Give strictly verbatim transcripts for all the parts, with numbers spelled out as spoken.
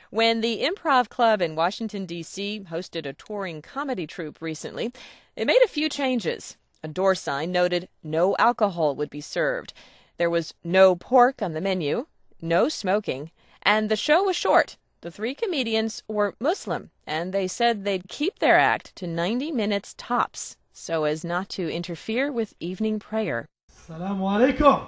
When the Improv Club in Washington, D C hosted a touring comedy troupe recently, it made a few changes. A door sign noted no alcohol would be served. There was no pork on the menu, no smoking, and the show was short. The three comedians were Muslim, and they said they'd keep their act to ninety minutes tops, so as not to interfere with evening prayer. Assalamu alaikum.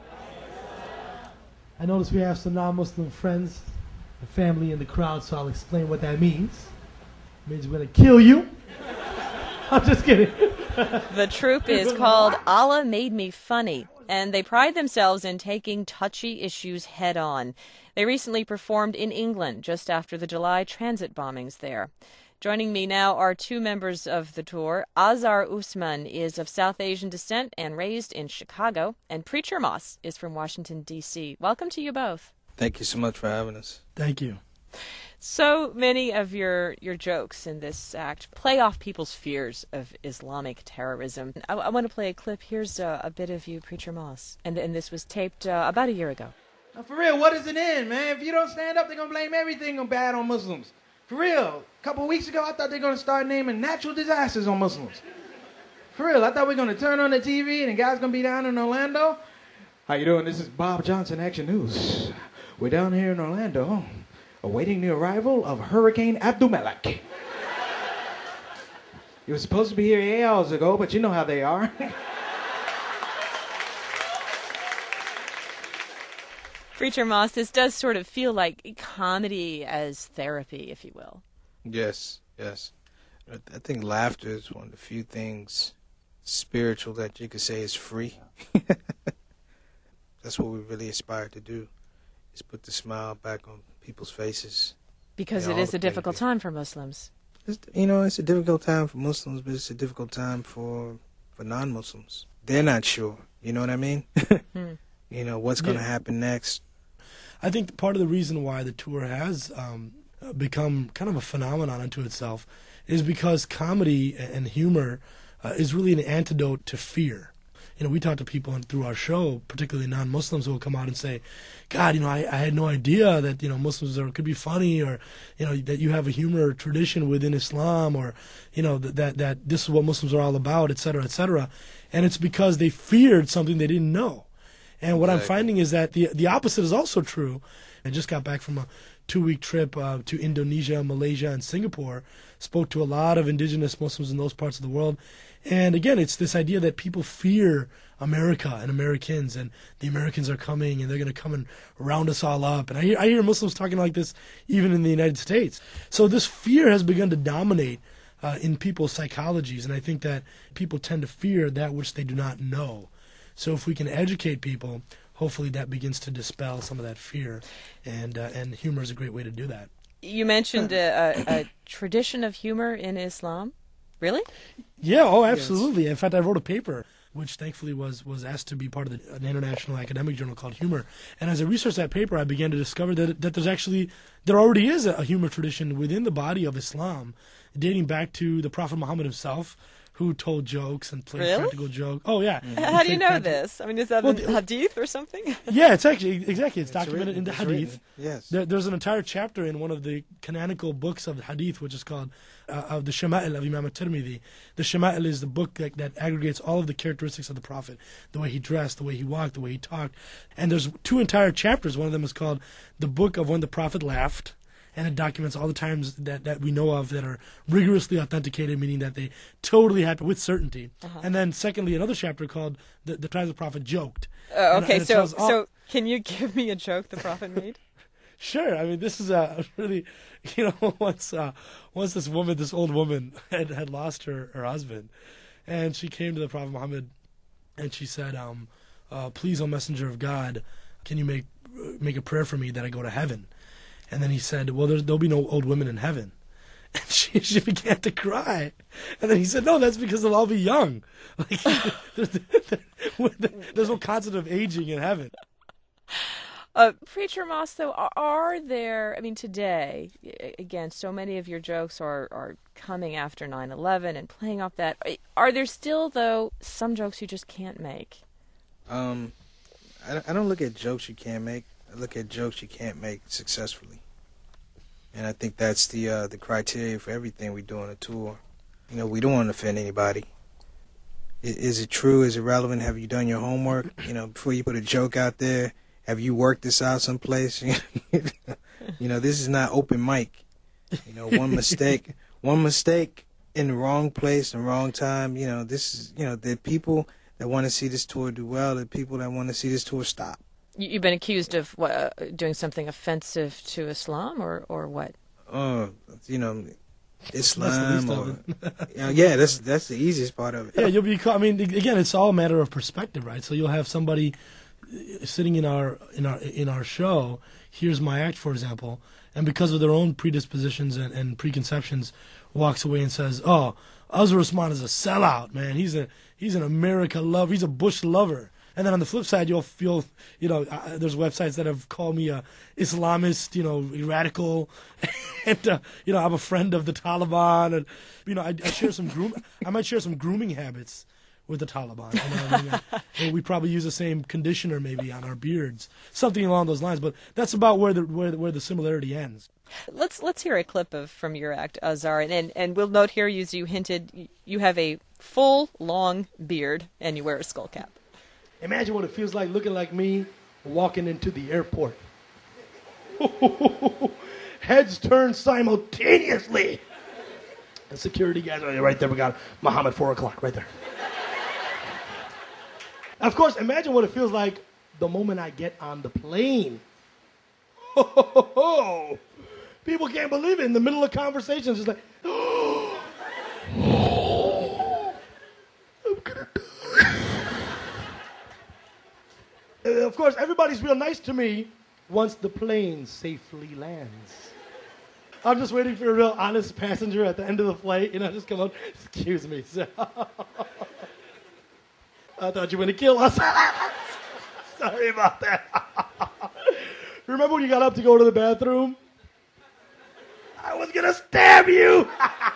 I notice we have some non-Muslim friends and family in the crowd, so I'll explain what that means. It means we're going to kill you. I'm just kidding. The troupe is called Allah Made Me Funny, and they pride themselves in taking touchy issues head on. They recently performed in England just after the July transit bombings there. Joining me now are two members of the tour. Azhar Usman is of South Asian descent and raised in Chicago, and Preacher Moss is from Washington, D C Welcome to you both. Thank you so much for having us. Thank you. So many of your, your jokes in this act play off people's fears of Islamic terrorism. I, I want to play a clip. Here's a, a bit of you, Preacher Moss. And, and this was taped uh, about a year ago. Now, for real, what is it in, man? If you don't stand up, they're going to blame everything on bad on Muslims. For real, a couple of weeks ago, I thought they were going to start naming natural disasters on Muslims. For real, I thought we were going to turn on the T V and the guy's going to be down in Orlando. How you doing? This is Bob Johnson, Action News. We're down here in Orlando, awaiting the arrival of Hurricane Abdulmalek. He was supposed to be here eight hours ago, but you know how they are. Preacher Moss, this does sort of feel like comedy as therapy, if you will. Yes, yes. I think laughter is one of the few things spiritual that you could say is free. That's what we really aspire to do, is put the smile back on people's faces. Because it is a difficult time for Muslims. It's, you know, it's a difficult time for Muslims, but it's a difficult time for for non-Muslims. They're not sure. You know what I mean? hmm. You know, what's going to yeah. happen next? I think part of the reason why the tour has um, become kind of a phenomenon unto itself is because comedy and humor uh, is really an antidote to fear. You know, we talk to people through our show, particularly non-Muslims, who will come out and say, God, you know, I, I had no idea that, you know, Muslims are, could be funny, or, you know, that you have a humor tradition within Islam, or, you know, that, that, that this is what Muslims are all about, et cetera, et cetera. And it's because they feared something they didn't know. And what exactly. I'm finding is that the the opposite is also true. I just got back from a two-week trip uh, to Indonesia, Malaysia, and Singapore. Spoke to a lot of indigenous Muslims in those parts of the world. And again, it's this idea that people fear America and Americans, and the Americans are coming, and they're going to come and round us all up. And I hear, I hear Muslims talking like this even in the United States. So this fear has begun to dominate uh, in people's psychologies, and I think that people tend to fear that which they do not know. So if we can educate people, hopefully that begins to dispel some of that fear, and uh, and humor is a great way to do that. You mentioned a, a, a tradition of humor in Islam. Really? Yeah, oh, absolutely. Yes. In fact, I wrote a paper, which thankfully was, was asked to be part of the, an international academic journal called Humor. And as I researched that paper, I began to discover that that there's actually, there already is a, a humor tradition within the body of Islam, dating back to the Prophet Muhammad himself, who told jokes and played really? practical jokes. Oh, yeah. Mm-hmm. How do you know practical... this? I mean, is that well, in the hadith or something? Yeah, it's actually, exactly, it's, it's documented written, in the it's hadith. Written. Yes. There, there's an entire chapter in one of the canonical books of the hadith, which is called, uh, of the Shama'il of Imam at-Tirmidhi. The Shama'il is the book that, that aggregates all of the characteristics of the Prophet, the way he dressed, the way he walked, the way he talked. And there's two entire chapters. One of them is called The Book of When the Prophet Laughed, and it documents all the times that, that we know of that are rigorously authenticated, meaning that they totally happened with certainty. Uh-huh. And then, secondly, another chapter called The, the Times the Prophet Joked. Uh, okay, and, and so all... so can you give me a joke the Prophet made? Sure. I mean, this is a really, you know, once uh, once this woman, this old woman, had, had lost her, her husband, and she came to the Prophet Muhammad, and she said, um, uh, please, O Messenger of God, can you make make a prayer for me that I go to heaven? And then he said, well, there'll be no old women in heaven. And she, she began to cry. And then he said, no, that's because they'll all be young. Like, there's, there's no concept of aging in heaven. Uh, Preacher Moss, though, are there, I mean, today, again, so many of your jokes are, are coming after nine eleven and playing off that. Are there still, though, some jokes you just can't make? Um, I, I don't look at jokes you can't make. I look at jokes you can't make successfully. And I think that's the uh, the criteria for everything we do on a tour. You know, we don't want to offend anybody. Is, is it true? Is it relevant? Have you done your homework? You know, before you put a joke out there, have you worked this out someplace? You know, this is not open mic. You know, one mistake, one mistake in the wrong place, and wrong time. You know, this is, you know, the people that want to see this tour do well, the people that want to see this tour stop. You've been accused of what, uh, doing something offensive to Islam, or, or what? Oh, uh, you know, Islam. Or, you know, yeah, that's that's the easiest part of it. Yeah, you'll be. I mean, again, it's all a matter of perspective, right? So you'll have somebody sitting in our in our in our show. Here's my act, for example, and because of their own predispositions and, and preconceptions, walks away and says, "Oh, Azhar Usman is a sellout, man. He's a he's an America lover. He's a Bush lover." And then on the flip side, you'll feel, you know, uh, there's websites that have called me a Islamist, you know, radical, and uh, you know, I'm a friend of the Taliban, and you know, I, I share some groom, I might share some grooming habits with the Taliban. You know what I mean? And we probably use the same conditioner maybe on our beards, something along those lines. But that's about where the where the, where the similarity ends. Let's let's hear a clip of from your act, Azhar, and, and and we'll note here, as you hinted, you have a full long beard and you wear a skull cap. Imagine what it feels like looking like me walking into the airport. Heads turn simultaneously. The security guys are right there. We got Muhammad, four o'clock, right there. Of course, imagine what it feels like the moment I get on the plane. People can't believe it. In the middle of conversations, it's like, oh, I'm gonna die. Of course, everybody's real nice to me once the plane safely lands. I'm just waiting for a real honest passenger at the end of the flight, you know, just come up, excuse me, sir. I thought you were going to kill us. Sorry about that. Remember when you got up to go to the bathroom? I was going to stab you.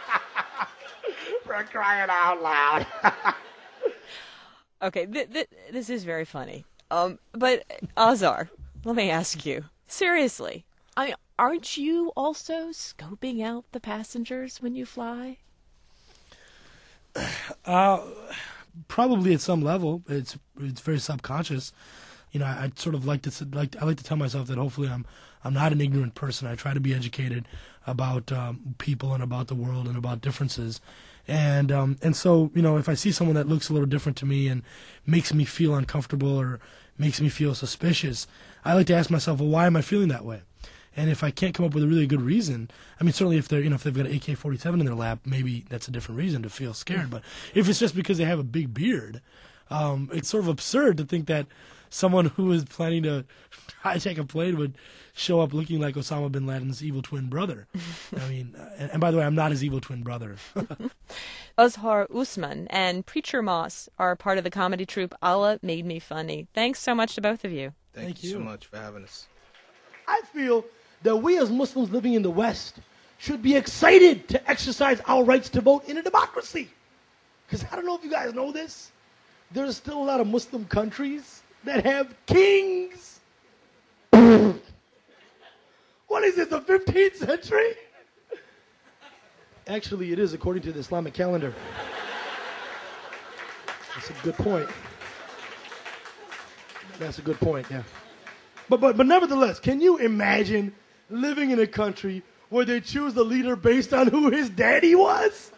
For crying out loud. Okay, th- th- this is very funny. Um, but Azhar, let me ask you, seriously, I mean, aren't you also scoping out the passengers when you fly? Uh, probably at some level. It's it's very subconscious. You know, I, I sort of like to like I like to tell myself that hopefully I'm I'm not an ignorant person. I try to be educated about um, people and about the world and about differences. And um, and so, you know, if I see someone that looks a little different to me and makes me feel uncomfortable or makes me feel suspicious, I like to ask myself, well, why am I feeling that way? And if I can't come up with a really good reason, I mean, certainly if they're, you know, if they've got an A K forty-seven in their lap, maybe that's a different reason to feel scared. But if it's just because they have a big beard, um, it's sort of absurd to think that someone who is planning to hijack a plane would show up looking like Osama bin Laden's evil twin brother. I mean, uh, and, and by the way, I'm not his evil twin brother. Azhar Usman and Preacher Moss are part of the comedy troupe Allah Made Me Funny. Thanks so much to both of you. Thank, Thank you you so much for having us. I feel that we as Muslims living in the West should be excited to exercise our rights to vote in a democracy. Because I don't know if you guys know this, there's still a lot of Muslim countries that have kings. What is it, the fifteenth century? Actually, it is according to the Islamic calendar. That's a good point. That's a good point, yeah. But, but, but nevertheless, can you imagine living in a country where they choose the leader based on who his daddy was?